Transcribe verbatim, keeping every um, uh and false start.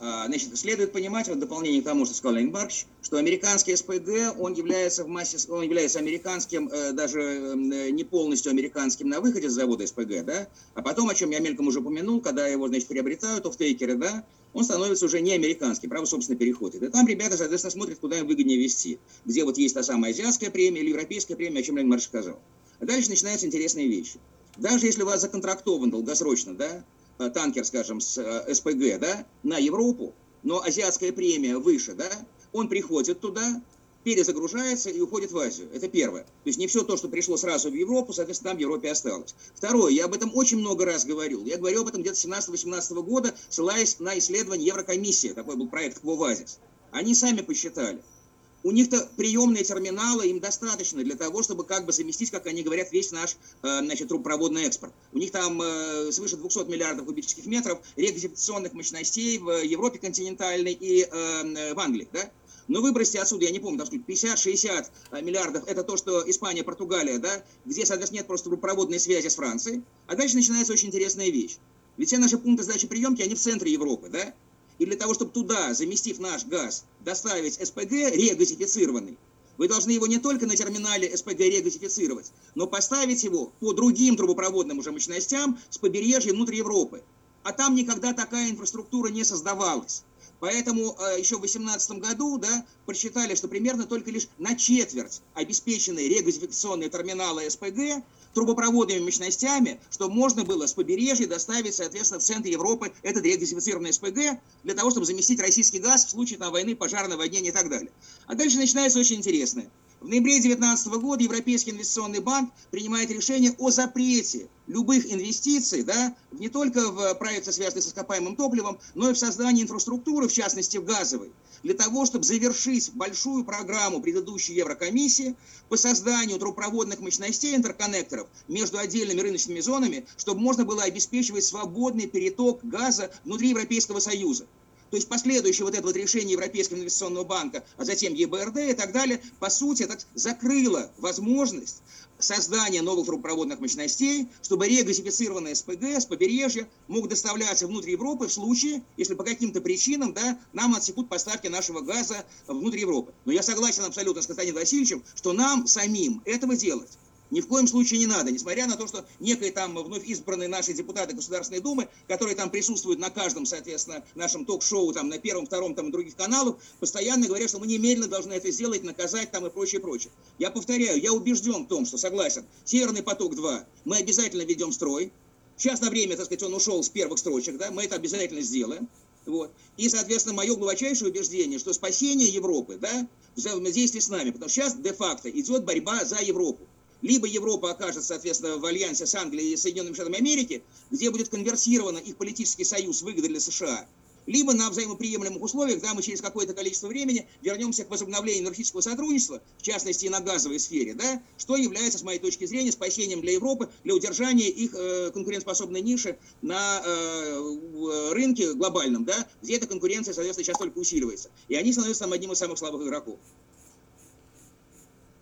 Значит, следует понимать, вот в дополнение к тому, что сказал Леонид Маркович, что американский СПГ, он является в массе, он является американским, даже не полностью американским на выходе с завода СПГ, да, а потом, о чем я мельком уже упомянул, когда его, значит, приобретают, офтейкеры, да, он становится уже не американским, право, собственно, переходит. И там ребята, соответственно, смотрят, куда им выгоднее вести, где вот есть та самая азиатская премия или европейская премия, о чем Леонид Маркович сказал. А дальше начинаются интересные вещи. Даже если у вас законтрактован долгосрочно, да, танкер, скажем, с СПГ, да, на Европу, но азиатская премия выше, да, он приходит туда, перезагружается и уходит в Азию. Это первое. То есть не все то, что пришло сразу в Европу, соответственно, там в Европе осталось. Второе, я об этом очень много раз говорил. Я говорил об этом где-то с семнадцатого-восемнадцатого года, ссылаясь на исследование Еврокомиссии, такой был проект Квовазис. Они сами посчитали. У них-то приемные терминалы, им достаточно для того, чтобы как бы заместить, как они говорят, весь наш, значит, трубопроводный экспорт. У них там свыше двухсот миллиардов кубических метров регазификационных мощностей в Европе континентальной и в Англии, да? Но выбросьте отсюда, я не помню, там пятьдесят-шестьдесят миллиардов, это то, что Испания, Португалия, да, где, соответственно, нет просто трубопроводной связи с Францией. А дальше начинается очень интересная вещь. Ведь все наши пункты сдачи приемки, они в центре Европы, да? И для того, чтобы туда, заместив наш газ, доставить СПГ регазифицированный, вы должны его не только на терминале СПГ регазифицировать, но поставить его по другим трубопроводным уже мощностям с побережья внутрь Европы. А там никогда такая инфраструктура не создавалась. Поэтому э, еще в две тысячи восемнадцатом году, да, посчитали, что примерно только лишь на четверть обеспеченные регазификационные терминалы СПГ трубопроводными мощностями, чтобы можно было с побережья доставить, соответственно, в центр Европы этот регазифицированный СПГ для того, чтобы заместить российский газ в случае там, войны, пожара, наводнения и так далее. А дальше начинается очень интересное. В ноябре две тысячи девятнадцатого года Европейский инвестиционный банк принимает решение о запрете любых инвестиций, да, не только в проекты, связанные с ископаемым топливом, но и в создании инфраструктуры, в частности в газовой, для того, чтобы завершить большую программу предыдущей Еврокомиссии по созданию трубопроводных мощностей, интерконнекторов между отдельными рыночными зонами, чтобы можно было обеспечивать свободный переток газа внутри Европейского Союза. То есть последующее вот это вот решение Европейского инвестиционного банка, а затем ЕБРД и так далее, по сути, это закрыло возможность создания новых трубопроводных мощностей, чтобы регазифицированный СПГ с побережья мог доставляться внутрь Европы в случае, если по каким-то причинам, да, нам отсекут поставки нашего газа внутрь Европы. Но я согласен абсолютно с Константином Васильевичем, что нам самим этого делать ни в коем случае не надо, несмотря на то, что некие там вновь избранные наши депутаты Государственной Думы, которые там присутствуют на каждом, соответственно, нашем ток-шоу, там на первом, втором, там и других каналах, постоянно говорят, что мы немедленно должны это сделать, наказать там и прочее, прочее. Я повторяю, я убежден в том, что согласен, Северный поток-два мы обязательно ведем в строй. Сейчас на время, так сказать, он ушел с первых строчек, да, мы это обязательно сделаем. Вот. И, соответственно, мое глубочайшее убеждение, что спасение Европы, да, взаимодействие с нами, потому что сейчас де-факто идет борьба за Европу. Либо Европа окажется, соответственно, в альянсе с Англией и Соединенными Штатами Америки, где будет конвертирован их политический союз выгоды для США, либо на взаимоприемлемых условиях, да, мы через какое-то количество времени вернемся к возобновлению энергетического сотрудничества, в частности и на газовой сфере, да, что является, с моей точки зрения, спасением для Европы, для удержания их э, конкурентоспособной ниши на э, рынке глобальном, да, где эта конкуренция, соответственно, сейчас только усиливается. И они становятся там одним из самых слабых игроков.